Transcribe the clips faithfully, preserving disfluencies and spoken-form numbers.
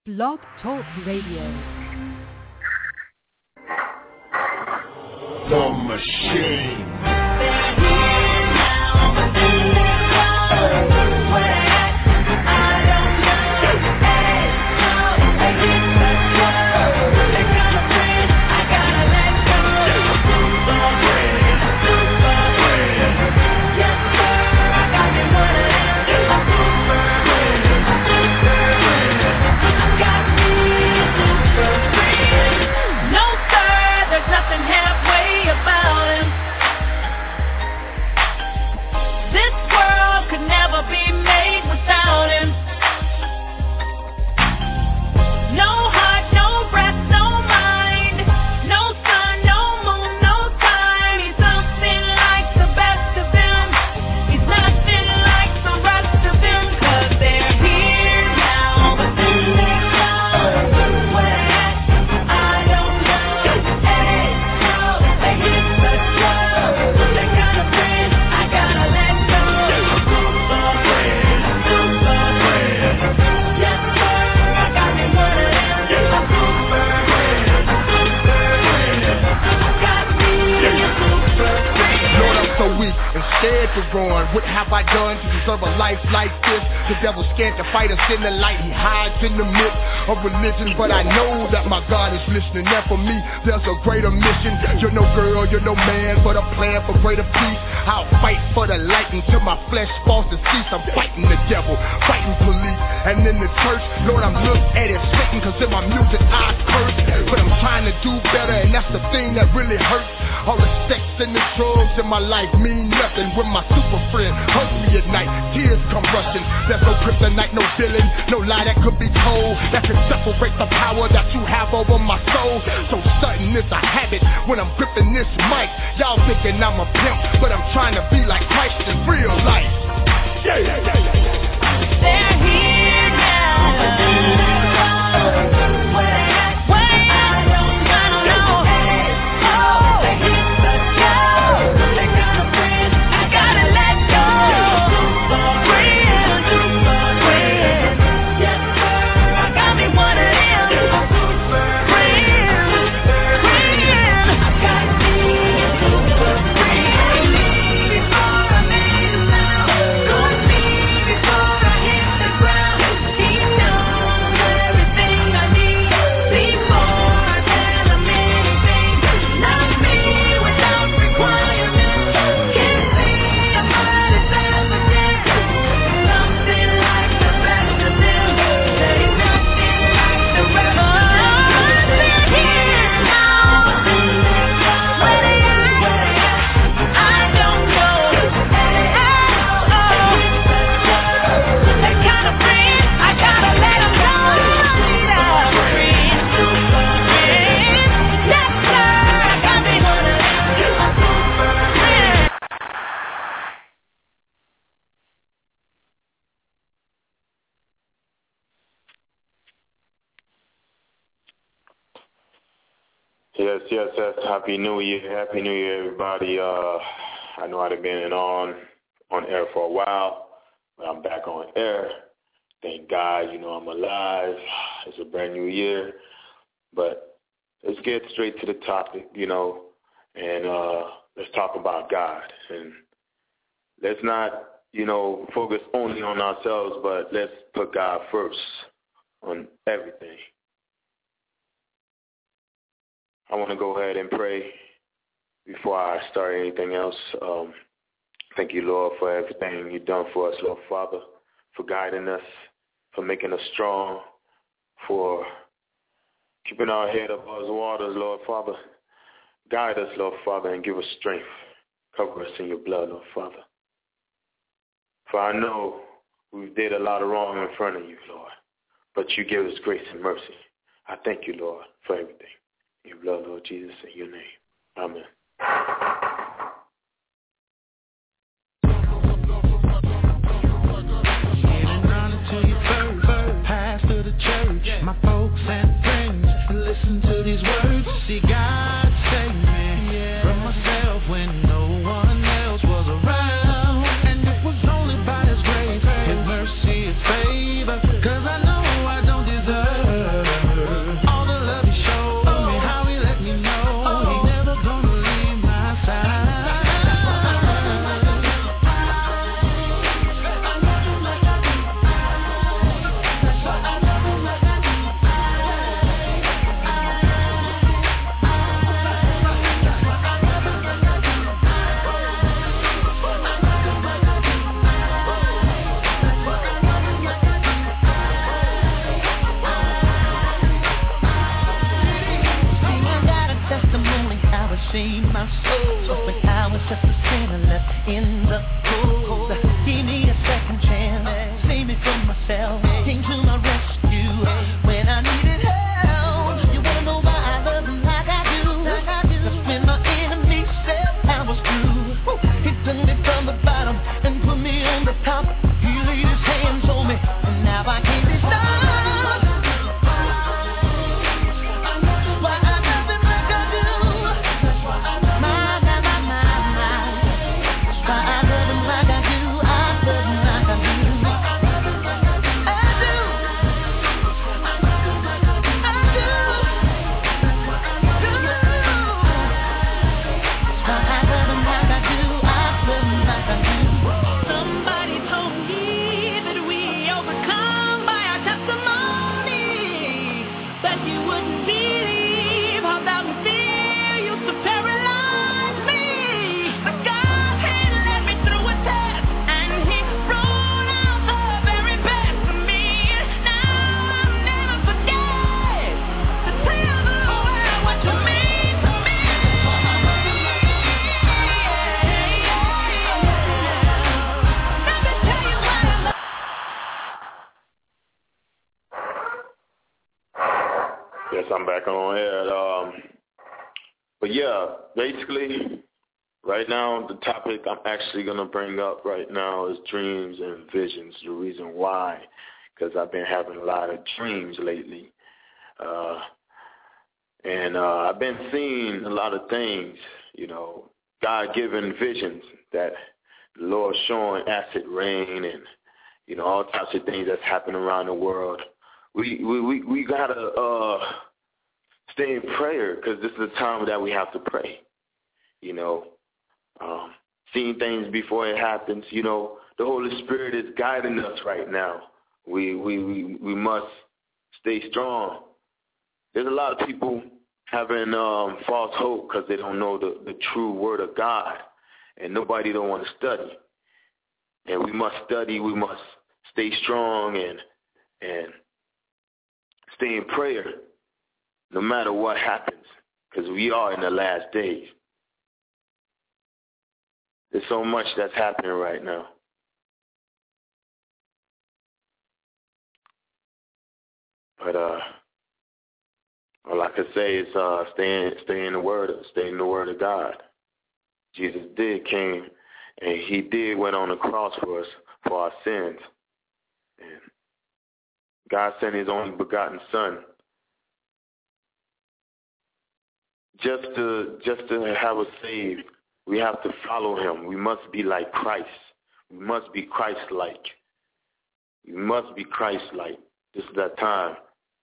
Blog Talk Radio. The Machine. What have I done to deserve a life like this? The devil's scared to fight us in the light. He hides in the midst of religion, but I know that my God is listening. And for me, there's a greater mission. You're no girl, you're no man, but a plan for greater peace. I'll fight for the light until my flesh falls to cease. I'm fighting the devil, fighting police. And in the church, Lord, I'm looked at as Satan, cause in my music I curse. But I'm trying to do better, and that's the thing that really hurts. All the sex and the drugs in my life mean nothing when my super friend hugs me at night. Tears come rushing. There's no kryptonite, no villain, no lie that could be told that can separate the power that you have over my soul. So sudden is a habit when I'm gripping this mic. Y'all thinking I'm a pimp, but I'm trying to be like Christ in real life. Yeah, yeah, yeah, yeah, yeah. They're here now. Yes, yes, yes. Happy New Year. Happy New Year, everybody. Uh, I know I've been on on air for a while, but I'm back on air. Thank God, you know, I'm alive. It's a brand new year. But let's get straight to the topic, you know, and uh, let's talk about God. And let's not, you know, focus only on ourselves, but let's put God first on everything. I want to go ahead and pray before I start anything else. Um, thank you, Lord, for everything you've done for us, Lord Father, for guiding us, for making us strong, for keeping our head above the waters, Lord Father. Guide us, Lord Father, and give us strength. Cover us in your blood, Lord Father. For I know we've did a lot of wrong in front of you, Lord, but you give us grace and mercy. I thank you, Lord, for everything. In your blood, Lord Jesus, in your name. Amen. My folks and friends listen to these words. See God save me from myself when no one else was around. And it was only by His grace, His mercy, His favor. Cause I know I don't deserve Yes, I'm back on air. Um, but yeah, basically, right now, the topic I'm actually going to bring up right now is dreams and visions. The reason why, because I've been having a lot of dreams lately. Uh, and uh, I've been seeing a lot of things, you know, God-given visions that the Lord's showing acid rain and, you know, all types of things that's happening around the world. We we we, we got to uh, stay in prayer because this is a time that we have to pray, you know. Um, seeing things before it happens, you know, the Holy Spirit is guiding us right now. We we, we, we must stay strong. There's a lot of people having um, false hope because they don't know the, the true word of God, and nobody don't want to study. And we must study. We must stay strong and and stay in prayer no matter what happens, because we are in the last days. There's so much that's happening right now. But uh, all I can say is uh, stay in, stay in the word, stay in the word of God. Jesus did came, and he did went on the cross for us for our sins. And God sent his only begotten Son just to just to have us saved. We have to follow him. We must be like Christ. We must be Christ-like. We must be Christ-like. This is that time.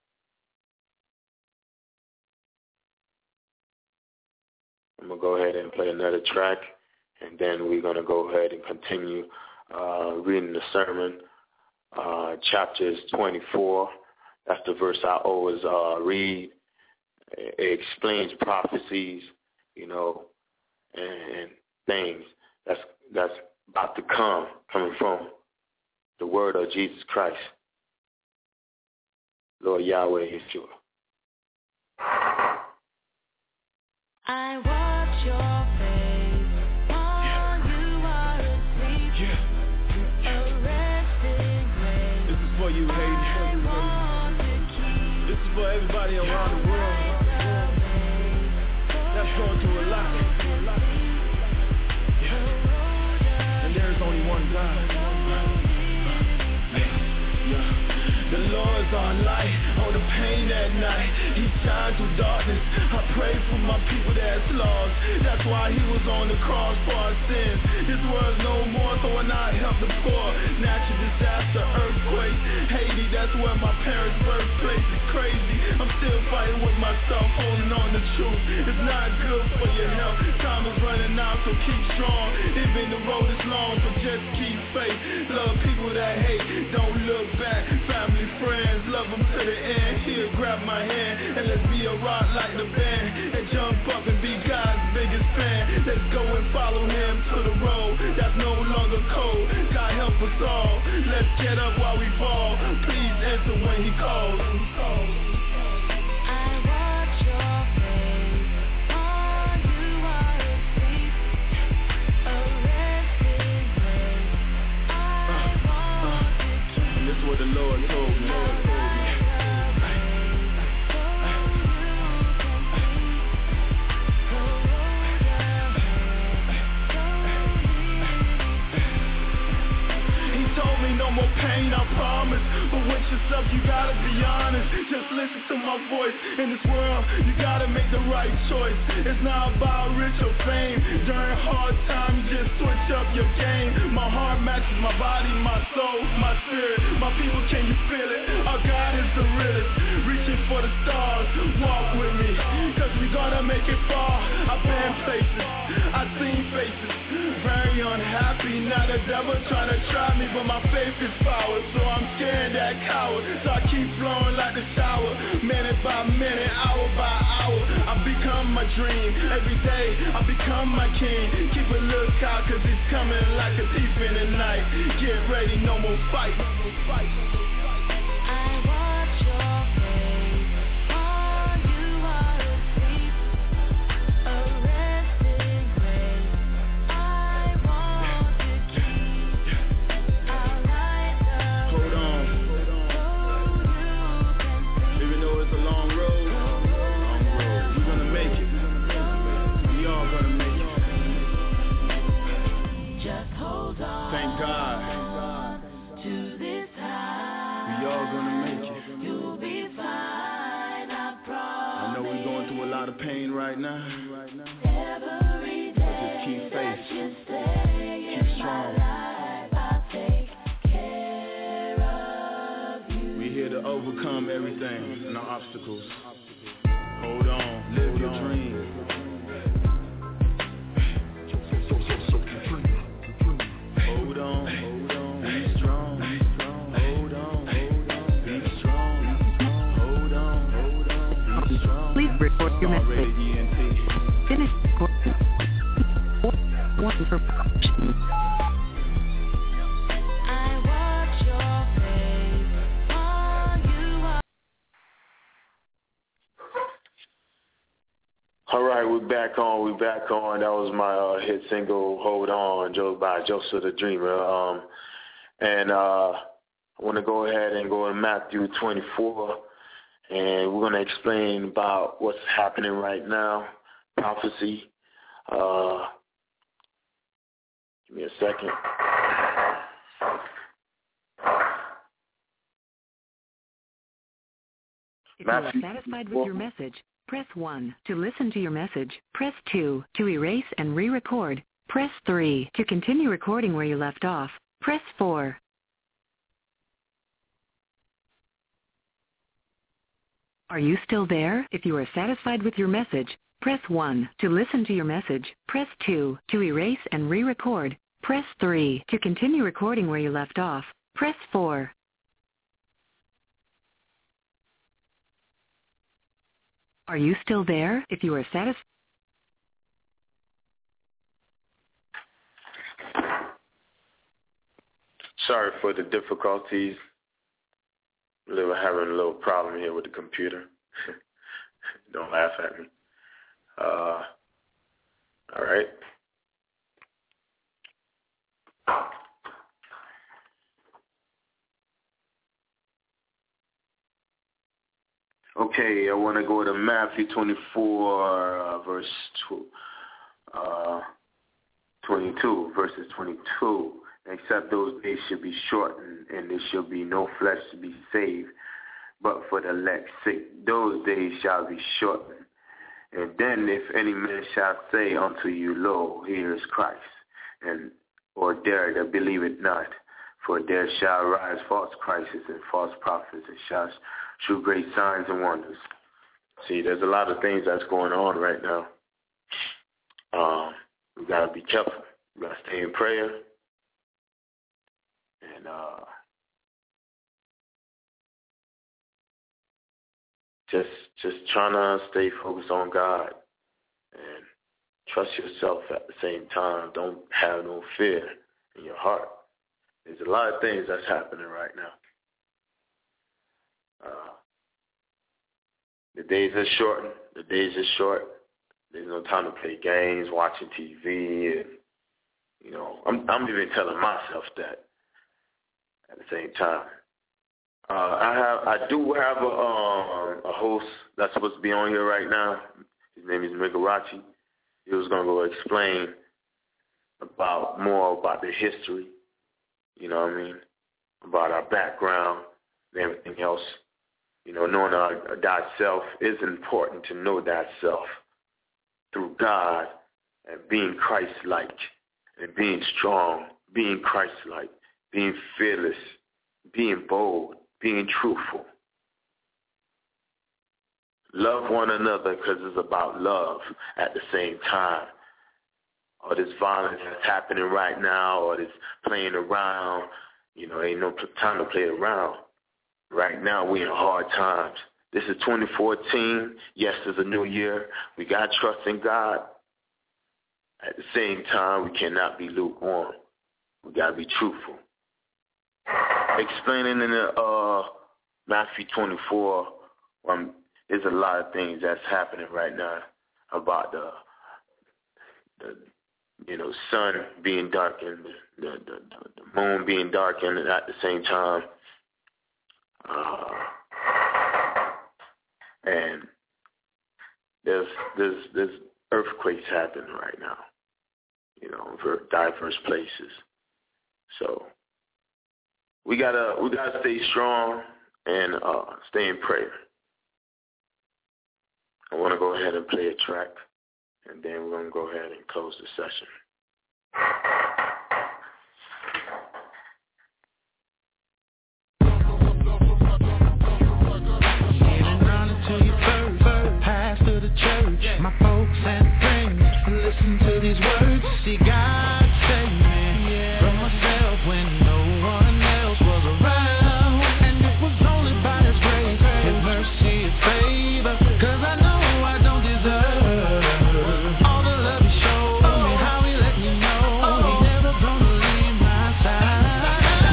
I'm going to go ahead and play another track, and then we're going to go ahead and continue uh, reading the sermon. Uh, chapters twenty-four, that's the verse I always uh, read. It explains prophecies, you know, and things that's that's about to come, coming from the word of Jesus Christ. Lord Yahweh is your. I watch your face, all you are asleep, yeah. Arrested grace. This is for you, Haiti. This is for everybody around the world that's going through a lot. Yeah. And there is only one God. Yeah. The Lord's our light, oh the pain at night. He shines through darkness. I pray for my people that's lost. That's why he was on the cross for our sins. This world's no more, so when I help the poor, natural disaster, earthquake, Haiti, that's where my parents' birthplace is crazy. I'm still fighting with myself, holding on to truth. It's not good for your health. Time is running out, so keep strong. Even the road is long, so just keep faith. Love people that hate, don't look back. Family, friends, love them to the end. Here, grab my hand, and let's be a rock like the band, and jump up and be God's biggest fan. Let's go and follow him to the road that's no longer cold. God help us all. Let's get up while we fall. Please answer when he calls. I watch your face, all you are asleep, arrested grace. I want to keep. This is what the Lord told me. No more pain, I promise. But with yourself, you gotta be honest. Just listen to my voice. In this world, you gotta make the right choice. It's not about rich or fame. During hard times, you just switch up your game. My heart matches my body, my soul, my spirit. My people, can you feel it? Our God is the realest. Reaching for the stars, walk with me, cause we gonna make it far. I've been places, I've seen faces, very unhappy. Now the devil trying to try me, but my faith is power, so I'm scared that coward. So I keep flowing like the shower, minute by minute, hour by hour. I become my dream, every day I become my king. Keep a lookout, cause he's coming like a thief in the night. Get ready, no more fight. I watch your face, all you are asleep, arrested grace. I want to keep. I'll light the Hold on. road you can see. Even though it's a long road, lot of pain right now. Every day Just keep that faith. you stay Keep in strong. my life, I'll take care of you. We're here to overcome everything and our obstacles. Hold on, live your dream. Hold on, hold on, be strong. Hold on, hold on, be strong. Hold on, hold on, be strong. Please record your Smart message. Radio E N T. Finish recording. One for I watch your face while you are. All right, we're back on. We're back on. That was my uh, hit single, "Hold On," Joe by Joseph the Dreamer. Um, and uh, I want to go ahead and go to Matthew twenty-four, and we're going to explain about what's happening right now, prophecy. Uh, give me a second. If you are Matthew satisfied with your message, press one. To listen to your message, press two. To erase and re-record, press three. To continue recording where you left off, press four. Are you still there? If you are satisfied with your message, press one. To listen to your message, press two. To erase and re-record, press three. To continue recording where you left off, press four. Are you still there? If you are satisfied... Sorry for the difficulties. We're having a little problem here with the computer. Don't laugh at me. Uh, all right. Okay, I want to go to Matthew twenty-four, uh, verse two, uh, twenty-two, verses twenty-two. Except those days should be shortened, and there shall be no flesh to be saved, but for the elect's sake, those days shall be shortened. And then if any man shall say unto you, Lo, here is Christ, and or there that believe it not, for there shall rise false Christs and false prophets, and shall shew great signs and wonders. See, there's a lot of things that's going on right now. Um, we got to be careful. We got to stay in prayer. And uh, just just trying to stay focused on God and trust yourself at the same time. Don't have no fear in your heart. There's a lot of things that's happening right now. Uh, the days are shortened. The days are short. There's no time to play games, watching T V, and you know, I'm I'm even telling myself that. At the same time, uh, I have I do have a um, a host that's supposed to be on here right now. His name is Migarachi. He was going to go explain about more about the history. You know what I mean? About our background and everything else. You know, knowing our, our that self is important to know that self through God and being Christ-like and being strong, being Christ-like. Being fearless, being bold, being truthful. Love one another because it's about love at the same time. All this violence that's happening right now, or this playing around, you know, ain't no time to play around. Right now, we in hard times. This is twenty fourteen. Yes, it's a new year. We got to trust in God. At the same time, we cannot be lukewarm. We got to be truthful. Explaining in the uh, Matthew twenty-four, um, there's a lot of things that's happening right now about the, the you know, sun being darkened, the, the, the, the moon being darkened at the same time. Uh, and there's, there's, there's earthquakes happening right now, you know, in diverse places. So we gotta we gotta stay strong and uh, stay in prayer. I want to go ahead and play a track, and then we're going to go ahead and close the session. My folks and friends, listen to these words. See God save me from myself when no one else was around. And it was only by His grace, His mercy, His favor. Cause I know I don't deserve all the love He showed me, how He let me know He never gonna leave my side.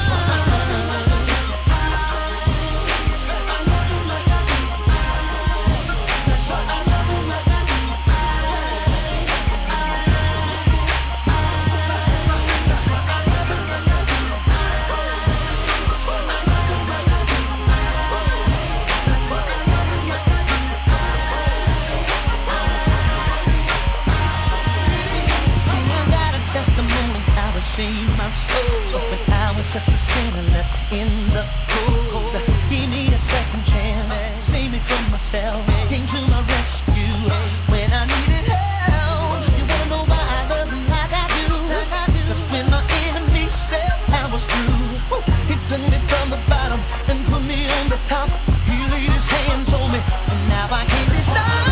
See my soul when I was just a sinner left in the cold. Give me a second chance, save me from myself. Came to my rescue when I needed help. You wanna know why I love Him like I do? Cause when my enemy said I was through, He took me from the bottom and put me on the top. He laid His hands on me, and now I can't be stopped.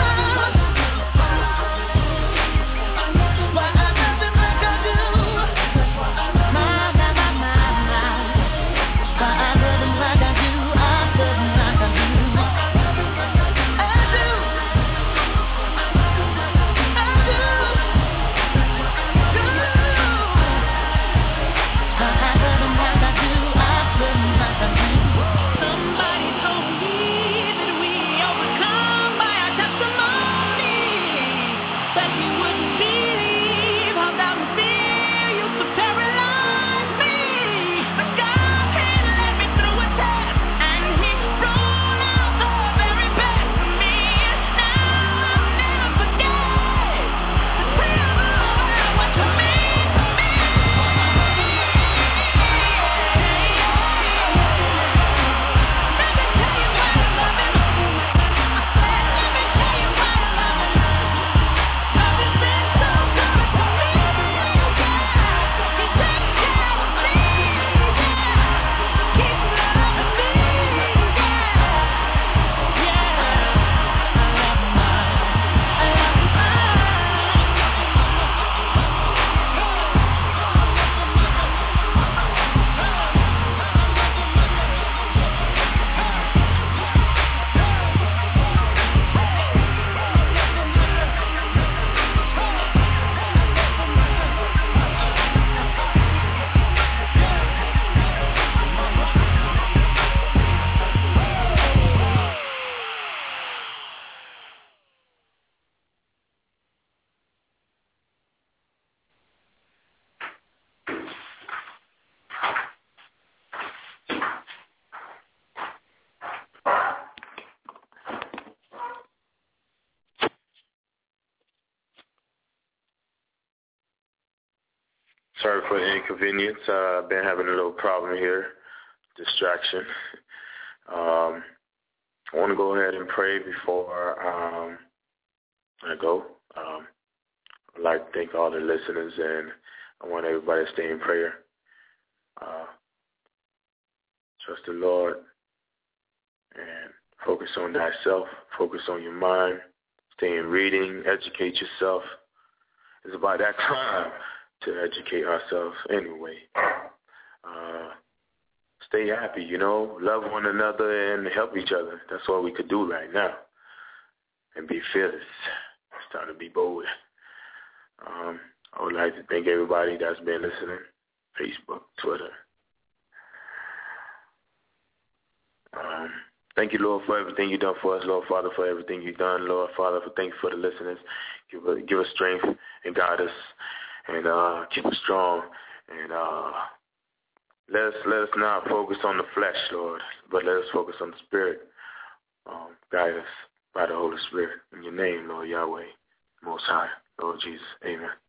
Sorry for the inconvenience. Uh, I've been having a little problem here, distraction. Um, I want to go ahead and pray before um, I go. Um, I'd like to thank all the listeners, and I want everybody to stay in prayer. Uh, trust the Lord and focus on thyself. Focus on your mind. Stay in reading. Educate yourself. It's about that time to educate ourselves anyway. Uh, stay happy, you know, love one another and help each other. That's all we could do right now. And be fearless. It's time to be bold. Um, I would like to thank everybody that's been listening. Facebook, Twitter. Um, thank you, Lord, for everything you've done for us, Lord Father, for everything you've done, Lord Father, for thank you for the listeners. Give us, give us strength and guide us. And uh, keep us strong, and uh, let us let us not focus on the flesh, Lord, but let us focus on the Spirit. Um, guide us by the Holy Spirit. In your name, Lord Yahweh, Most High, Lord Jesus. Amen.